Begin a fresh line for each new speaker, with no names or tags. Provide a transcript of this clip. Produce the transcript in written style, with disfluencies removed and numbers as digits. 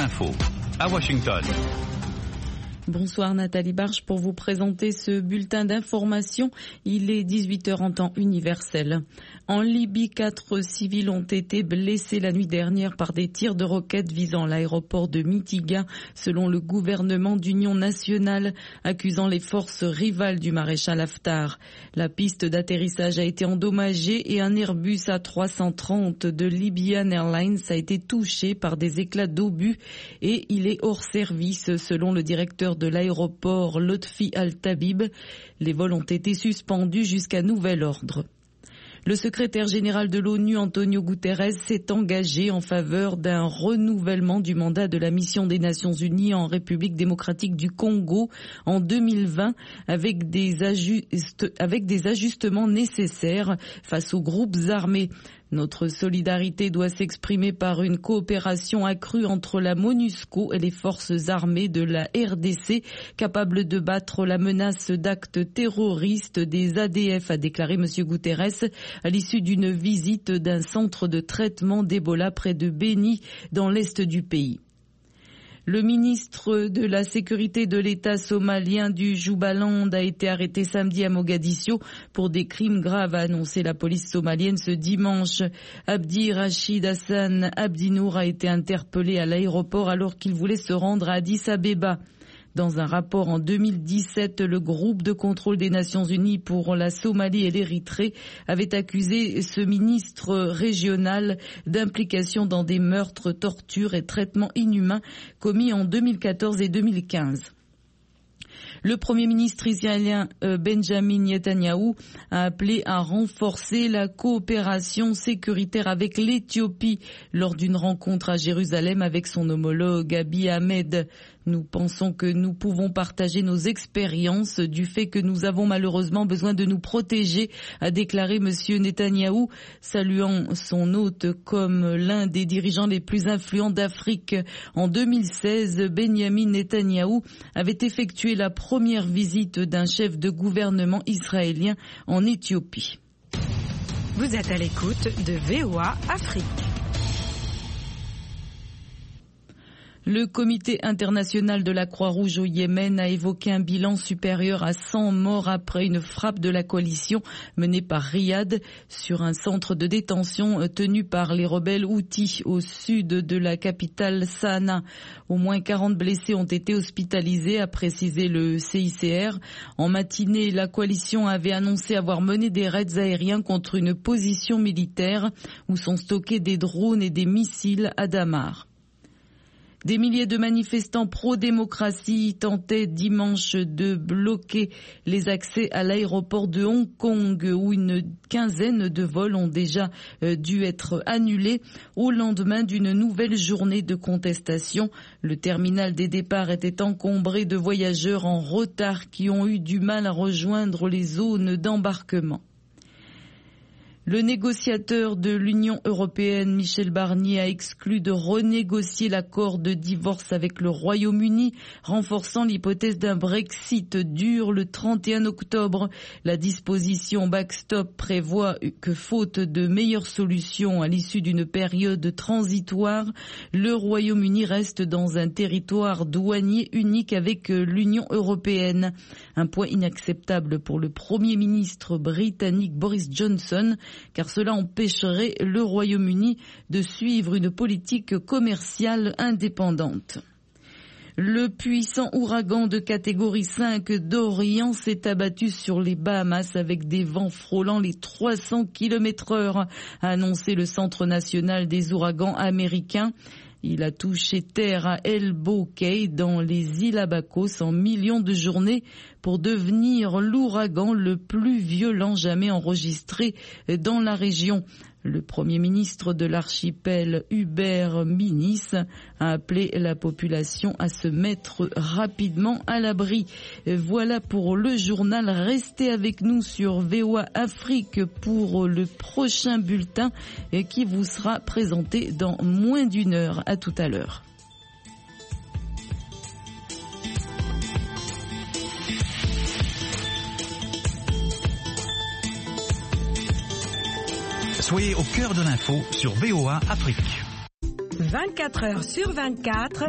infos à Washington.
Bonsoir Nathalie Barge pour vous présenter ce bulletin d'information. Il est 18h en temps universel. En Libye, 4 civils ont été blessés la nuit dernière par des tirs de roquettes visant l'aéroport de Mitiga, selon le gouvernement d'union nationale, accusant les forces rivales du maréchal Haftar. La piste d'atterrissage a été endommagée et un Airbus A330 de Libyan Airlines a été touché par des éclats d'obus et il est hors service, selon le directeur de l'aéroport Lotfi Al-Tabib. Les vols ont été suspendus jusqu'à nouvel ordre. Le secrétaire général de l'ONU, Antonio Guterres, s'est engagé en faveur d'un renouvellement du mandat de la mission des Nations Unies en République démocratique du Congo en 2020 avec des ajustements nécessaires face aux groupes armés. Notre solidarité doit s'exprimer par une coopération accrue entre la MONUSCO et les forces armées de la RDC, capables de battre la menace d'actes terroristes des ADF, a déclaré M. Guterres à l'issue d'une visite d'un centre de traitement d'Ebola près de Beni, dans l'est du pays. Le ministre de la Sécurité de l'État somalien du Jubaland a été arrêté samedi à Mogadiscio pour des crimes graves, a annoncé la police somalienne ce dimanche. Abdi Rachid Hassan Abdinour a été interpellé à l'aéroport alors qu'il voulait se rendre à Addis Abeba. Dans un rapport en 2017, le groupe de contrôle des Nations Unies pour la Somalie et l'Érythrée avait accusé ce ministre régional d'implication dans des meurtres, tortures et traitements inhumains commis en 2014 et 2015. Le Premier ministre israélien Benjamin Netanyahou a appelé à renforcer la coopération sécuritaire avec l'Éthiopie lors d'une rencontre à Jérusalem avec son homologue Abiy Ahmed. Nous pensons que nous pouvons partager nos expériences du fait que nous avons malheureusement besoin de nous protéger, a déclaré M. Netanyahou, saluant son hôte comme l'un des dirigeants les plus influents d'Afrique. En 2016, Benjamin Netanyahou avait effectué la première visite d'un chef de gouvernement israélien en Éthiopie.
Vous êtes à l'écoute de VOA Afrique.
Le comité international de la Croix-Rouge au Yémen a évoqué un bilan supérieur à 100 morts après une frappe de la coalition menée par Riyad sur un centre de détention tenu par les rebelles Houthis au sud de la capitale Sanaa. Au moins 40 blessés ont été hospitalisés, a précisé le CICR. En matinée, la coalition avait annoncé avoir mené des raids aériens contre une position militaire où sont stockés des drones et des missiles à Damar. Des milliers de manifestants pro-démocratie tentaient dimanche de bloquer les accès à l'aéroport de Hong Kong où une quinzaine de vols ont déjà dû être annulés au lendemain d'une nouvelle journée de contestation. Le terminal des départs était encombré de voyageurs en retard qui ont eu du mal à rejoindre les zones d'embarquement. Le négociateur de l'Union européenne, Michel Barnier, a exclu de renégocier l'accord de divorce avec le Royaume-Uni, renforçant l'hypothèse d'un Brexit dur le 31 octobre. La disposition backstop prévoit que, faute de meilleures solutions à l'issue d'une période transitoire, le Royaume-Uni reste dans un territoire douanier unique avec l'Union européenne. Un point inacceptable pour le Premier ministre britannique Boris Johnson, car cela empêcherait le Royaume-Uni de suivre une politique commerciale indépendante. Le puissant ouragan de catégorie 5 Dorian s'est abattu sur les Bahamas avec des vents frôlant les 300 km/h, a annoncé le Centre national des ouragans américains. Il a touché terre à Elbow Cay dans les îles Abacos en millions de journées pour devenir l'ouragan le plus violent jamais enregistré dans la région. Le Premier ministre de l'archipel, Hubert Minnis, a appelé la population à se mettre rapidement à l'abri. Voilà pour le journal. Restez avec nous sur VOA Afrique pour le prochain bulletin qui vous sera présenté dans moins d'une heure. À tout à l'heure.
Soyez au cœur de l'info sur VOA Afrique.
24 heures sur 24.